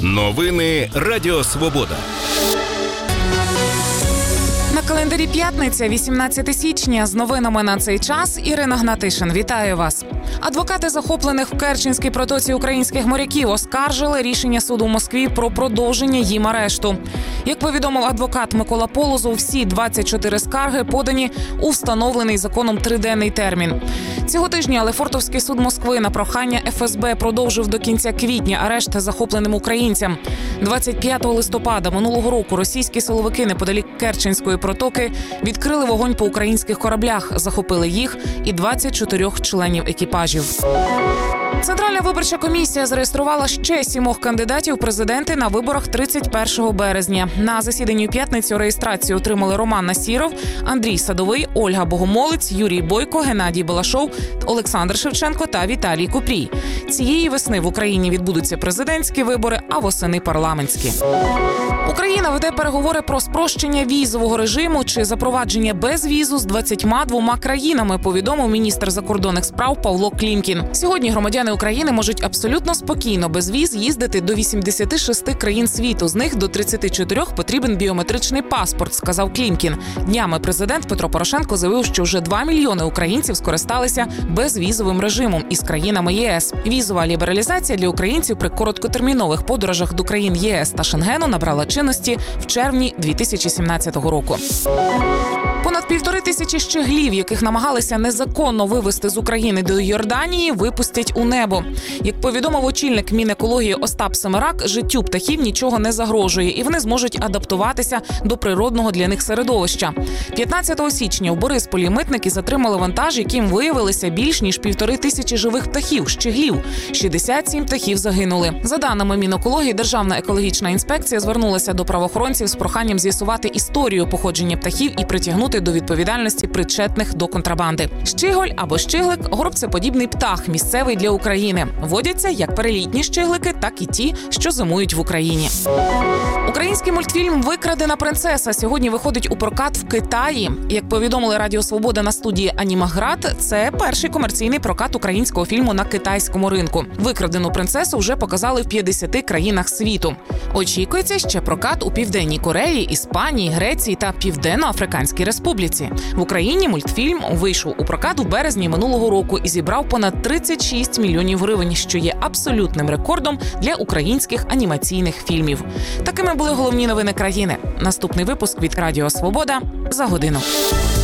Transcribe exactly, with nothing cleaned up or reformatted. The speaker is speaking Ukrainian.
Новини Радіо Свобода. На календарі п'ятниця, вісімнадцяте січня. З новинами на цей час Ірина Гнатишин. Вітаю вас. Адвокати захоплених в Керченській протоці українських моряків оскаржили рішення суду в Москві про продовження їм арешту. Як повідомив адвокат Микола Полозов, всі двадцять чотири скарги подані у встановлений законом триденний термін. Цього тижня Лефортовський суд Москви на прохання еф ес бе продовжив до кінця квітня арешт захопленим українцям. двадцять п'ятого листопада минулого року російські силовики неподалік Керченської протоки відкрили вогонь по українських кораблях, захопили їх і двадцять чотири членів екіпажів. Центральна виборча комісія зареєструвала ще сімох кандидатів в президенти на виборах тридцять першого березня. На засіданні у п'ятницю реєстрацію отримали Роман Насіров, Андрій Садовий, Ольга Богомолець, Юрій Бойко, Геннадій Балашов, Олександр Шевченко та Віталій Купрій. Цієї весни в Україні відбудуться президентські вибори, а восени – парламентські. Україна веде переговори про спрощення візового режиму чи запровадження безвізу з двадцятьма двома країнами, повідомив міністр закордонних справ Павло Клімкін. Сьогодні громадяни України можуть абсолютно спокійно без віз їздити до вісімдесяти шести країн світу. З них до тридцяти чотирьох потрібен біометричний паспорт, сказав Клімкін. Днями президент Петро Порошенко заявив, що вже два мільйони українців скористалися безвізовим режимом із країнами є ес. Візова лібералізація для українців при короткотермінових подорожах до країн є ес та Шенгену набрала чинності в червні дві тисячі сімнадцятого року. Понад півтори тисячі щеглів, яких намагалися незаконно вивезти з України до Йорданії, випустять у небо. Як повідомив очільник Мінекології Остап Семерак, життю птахів нічого не загрожує, і вони зможуть адаптуватися до природного для них середовища. п'ятнадцятого січня в Борисполі митники затримали вантаж, яким виявилися більш ніж півтори тисячі живих птахів – щеглів. шістдесят сім птахів загинули. За даними Мінекології, Державна екологічна інспекція звернулася до правоохоронців з проханням з'ясувати історію походження птахів і притягнути до відповідальності причетних до контрабанди. Щиголь або щиглик – горобцеподібний птах, місцевий для України. Водяться як перелітні щиглики, так і ті, що зимують в Україні. Український мультфільм «Викрадена принцеса» сьогодні виходить у прокат в Китаї. Як повідомили Радіо Свобода на студії «Анімаград», це перший комерційний прокат українського фільму на китайському ринку. «Викрадену принцесу» вже показали в п'ятдесяти країнах світу. Очікується ще прокат у Південній Кореї, Іспанії, Греції та Південно-Африканській Республіці. В Україні мультфільм вийшов у прокат у березні минулого року і зібрав понад тридцять шість мільйонів гривень, що є абсолютним рекордом для українських анімаційних фільмів. Такими були головні новини країни. Наступний випуск від Радіо Свобода за годину.